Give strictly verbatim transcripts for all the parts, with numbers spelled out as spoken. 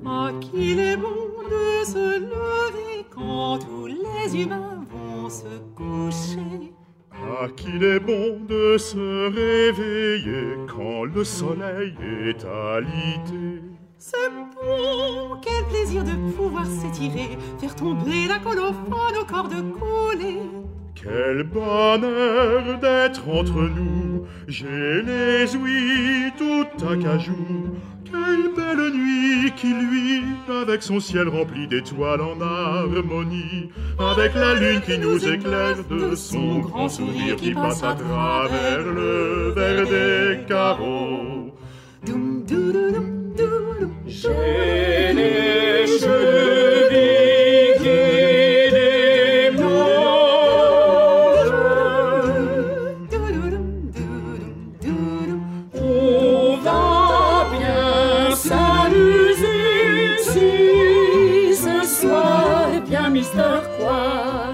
Ah, qu'il est bon de se lever quand tous les humains vont se coucher. Ah, qu'il est bon de se réveiller quand le soleil est alité. C'est bon, quel plaisir de pouvoir s'étirer, faire tomber la colophone au corps de coller. Quel bonheur d'être entre nous, j'ai les ouïes tout à cajou. Quelle belle nuit qui luit, avec son ciel rempli d'étoiles en harmonie, avec la lune qui nous éclaire de son grand sourire qui passe à travers le verre des carreaux. Doum, dou, dou, doum, dou, doum. J'ai les chevilles qui démangent. On va bien s'amuser si ce soir est bien Mister Quack.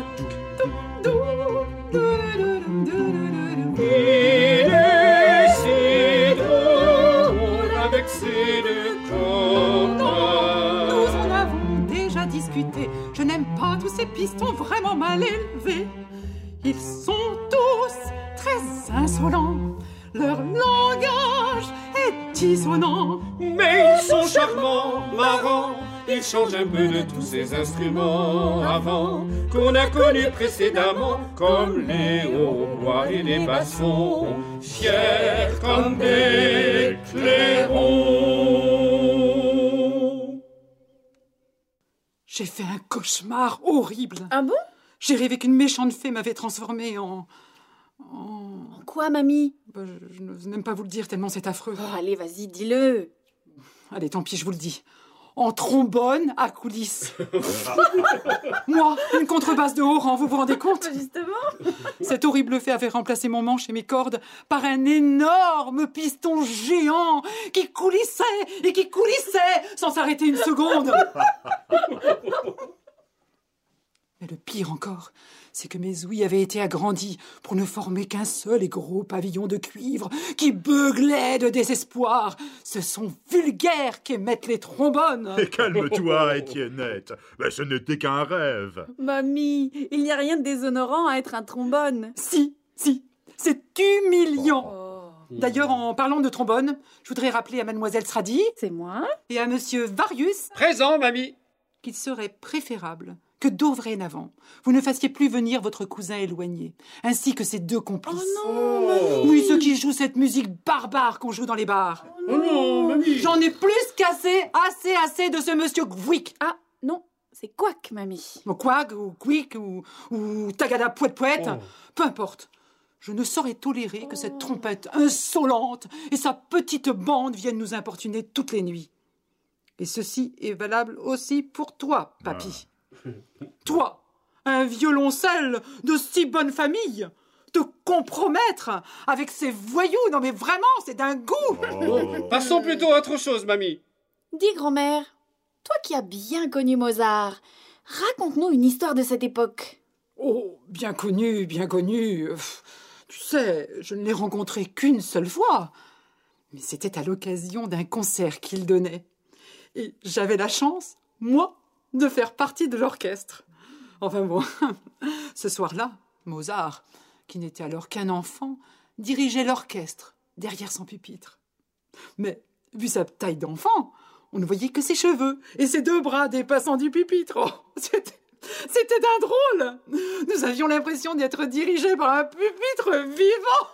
Il est si drôle avec ses deux copains. Nous en avons déjà discuté. Je n'aime pas tous ces pistons vraiment mal élevés. Ils sont tous très insolents. Leur langage est dissonant. Mais ils sont charmants, marrants. Ils changent un peu de tous ces instruments avant qu'on a connus précédemment, comme les hautbois et les bassons, fiers comme des clairons. J'ai fait un cauchemar horrible. Ah bon? J'ai rêvé qu'une méchante fée m'avait transformée en... en... Quoi, mamie? Bah, je, je n'ose même pas vous le dire tellement c'est affreux. Oh, allez, vas-y, dis-le. Allez, tant pis, je vous le dis. En trombone à coulisses. Moi, une contrebasse de haut rang, vous vous rendez compte? Justement. Cette horrible fée avait remplacé mon manche et mes cordes par un énorme piston géant qui coulissait et qui coulissait sans s'arrêter une seconde. Mais le pire encore, c'est que mes ouïes avaient été agrandies pour ne former qu'un seul et gros pavillon de cuivre qui beuglait de désespoir. Ce son vulgaire qu'émettent les trombones. Et calme-toi, Étiennette, ben, ce n'était qu'un rêve. Mamie, il n'y a rien de déshonorant à être un trombone. Si, si, c'est humiliant. Oh. D'ailleurs, en parlant de trombone, je voudrais rappeler à mademoiselle Sradi C'est moi? et à monsieur Varius Présent, mamie. qu'il serait préférable que dorénavant, vous ne fassiez plus venir votre cousin éloigné, ainsi que ses deux complices. Oh non! Oui, ceux qui jouent cette musique barbare qu'on joue dans les bars. Oh non, mamie. J'en ai plus qu'assez, assez, assez de ce monsieur Gwick. Ah, non, c'est Quack, mamie. Ou Quag, ou Quick, ou, ou Tagada Pouet Pouet, Oh. peu importe. Je ne saurais tolérer que cette trompette insolente et sa petite bande viennent nous importuner toutes les nuits. Et ceci est valable aussi pour toi, papy. Toi, un violoncelle de si bonne famille, te compromettre avec ces voyous, non mais vraiment, c'est d'un goût. Bon, passons plutôt à autre chose, mamie. Dis, grand-mère, toi qui as bien connu Mozart, raconte-nous une histoire de cette époque. Oh, bien connu, bien connu. Tu sais, je ne l'ai rencontré qu'une seule fois. Mais c'était à l'occasion d'un concert qu'il donnait. Et j'avais la chance, moi, de faire partie de l'orchestre. Enfin bon, ce soir-là, Mozart, qui n'était alors qu'un enfant, dirigeait l'orchestre derrière son pupitre. Mais, vu sa taille d'enfant, on ne voyait que ses cheveux et ses deux bras dépassant du pupitre. Oh, c'était, c'était d'un drôle. Nous avions l'impression d'être dirigés par un pupitre vivant.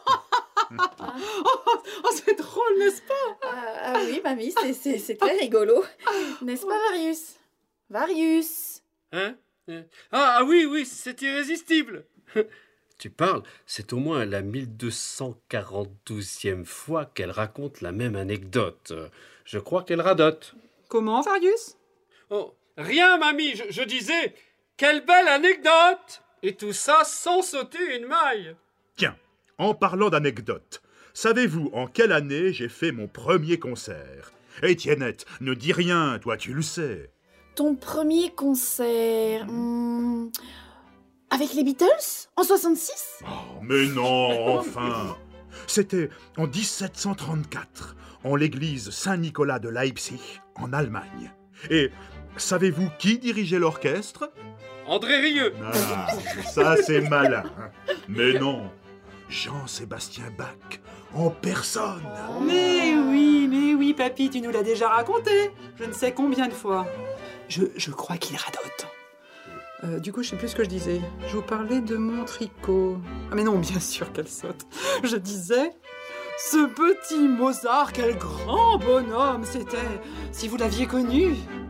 oh, oh, c'est drôle, n'est-ce pas? Ah, ah oui, mamie, c'est, c'est, c'est très rigolo. N'est-ce pas, Varius? Varius! Hein? Ah, ah oui, oui, c'est irrésistible. Tu parles, c'est au moins la mille deux cent quarante-douzième fois qu'elle raconte la même anecdote. Je crois qu'elle radote. Comment, Varius? Oh, rien, mamie, je, je disais, quelle belle anecdote! Et tout ça sans sauter une maille. Tiens, en parlant d'anecdotes, savez-vous en quelle année j'ai fait mon premier concert? Étiennette, ne dis rien, toi tu le sais. Ton premier concert... hmm, avec les Beatles? En soixante-six? Oh, mais non, enfin. C'était en dix-sept cent trente-quatre, en l'église Saint-Nicolas de Leipzig, en Allemagne. Et savez-vous qui dirigeait l'orchestre? André Rieu. Ah, ça c'est malin. Mais non, Jean-Sébastien Bach, en personne. Mais oui, mais oui, papy, tu nous l'as déjà raconté. Je ne sais combien de fois. Je, je crois qu'il radote. Euh, du coup, je sais plus ce que je disais. Je vous parlais de mon tricot. Ah mais non, bien sûr qu'elle saute. Je disais... Ce petit Mozart, quel grand bonhomme c'était. Si vous l'aviez connu.